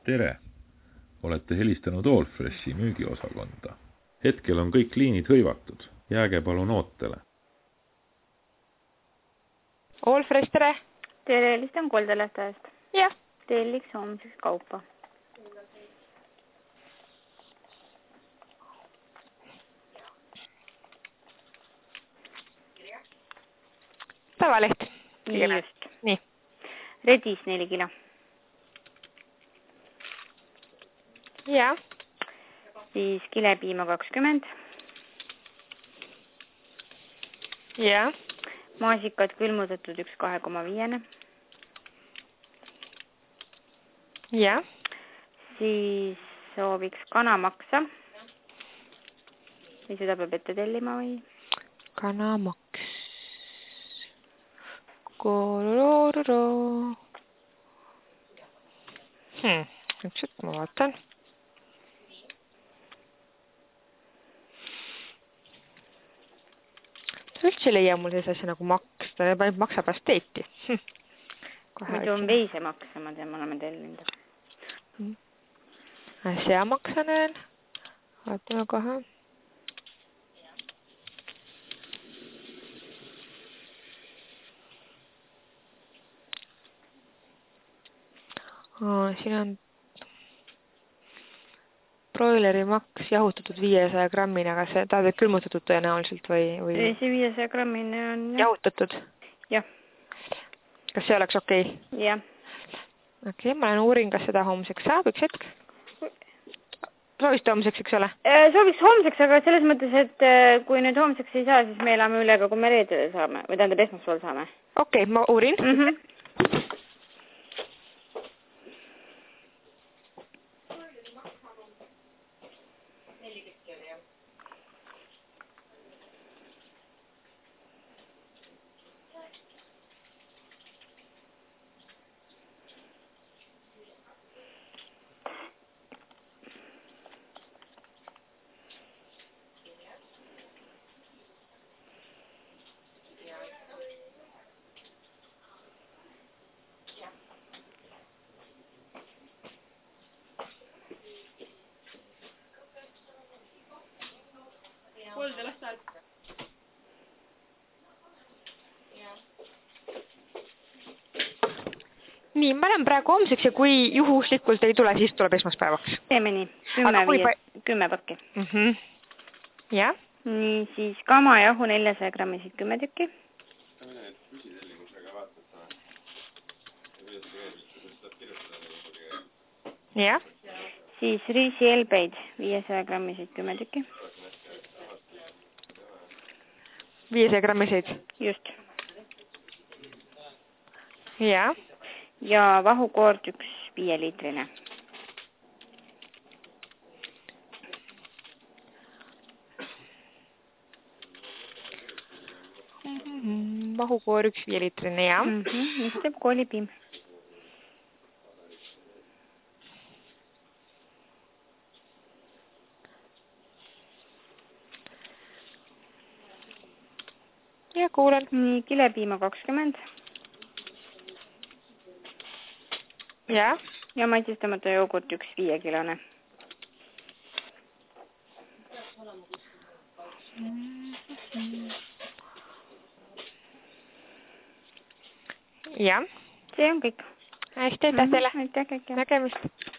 Tere! Olete helistanud Allfreshi müügiosakonda. Hetkel on kõik liinid hõivatud. Jääge palun ootele. Allfresh, tere! Tere, helistan Koldelähtajast. Jah. Telliks homseks kaupa. Tavaleht. Just. Nii. Redis 4 kilo. Ja. Siis kilepiima 20. Ja. Maasikad külmutatud 1,2,5. Ja. Siis sooviks kanamaksa. Või seda peab ette tellima või? Kanamaks. Korororo. Üks hetk ma vaatan. Ta üldse ei leia mul selles asja nagu maks. Ta maksab asteeti. Muidu on veisemaksa, ma tean, me oleme tellinud. Seamaksa näen. Vaatame kohe. Siin on broileri maks jahutatud 500 grammine, aga see tahab külmutatud tõenäoliselt või? See 500 grammine on... Jahutatud? Jah. Kas see oleks okei? Jah. Okei, ma olen uurin, kas seda homseks saab, üks hetk. Soovisite homseks, eks ole? Sooviks homseks, aga selles mõttes, et kui nüüd homseks ei saa, siis me elame üle ka, kui me reedele saame. Või tähendab, esmaspäeval saame. Okei, ma uurin. Nii, ma olen praegu homseks ja kui juhuslikult ei tule, siis tuleb esmaspäevaks. Teeme nii, 10 pakki. Ja? Nii, siis kamajahu 400 grammisid 10 tükki. Ja? Siis riisielbeid 500 grammisid 10 tükki. 500 grammisid? Just. Ja? Ja vahukoort 1 5-liitrine. Vahukoor 1 5-liitrine, ja? Mis teeb koolipiim? Ja, kuulen. Nii, kilepiima 20. Ja? Ja maitsestamata joogurt 1 5-kilone. Ja? See on kõik. Hästi, aitäh teile. Aitäh kõik. Nägemist.